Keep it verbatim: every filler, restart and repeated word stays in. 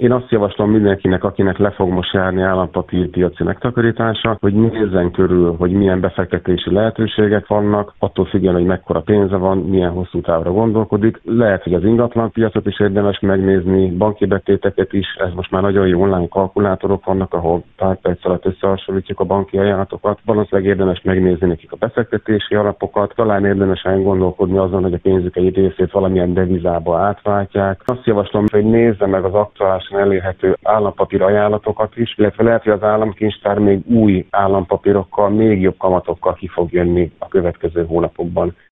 Én azt javaslom mindenkinek, akinek le fog most járni állampapírpiaci megtakarítása, hogy nézzen körül, hogy milyen befektetési lehetőségek vannak, attól függően, hogy mekkora pénze van, milyen hosszú távra gondolkodik. Lehet, hogy az ingatlanpiacot is érdemes megnézni, banki betéteket is, ez most már nagyon jó online kalkulátorok vannak, ahol pár perc alatt összehasonlítjuk a banki ajánlatokat. Valószínűleg érdemes megnézni nekik a befektetési alapokat, talán érdemes elgondolkodni azon, hogy a pénzük egy részét valamilyen devizába átváltják. Azt javaslom, hogy nézze meg az aktuálisan elérhető állampapír ajánlatokat is, illetve lehet, hogy az államkincstár még új állampapírokkal, még jobb kamatokkal ki fog jönni a következő hónapokban.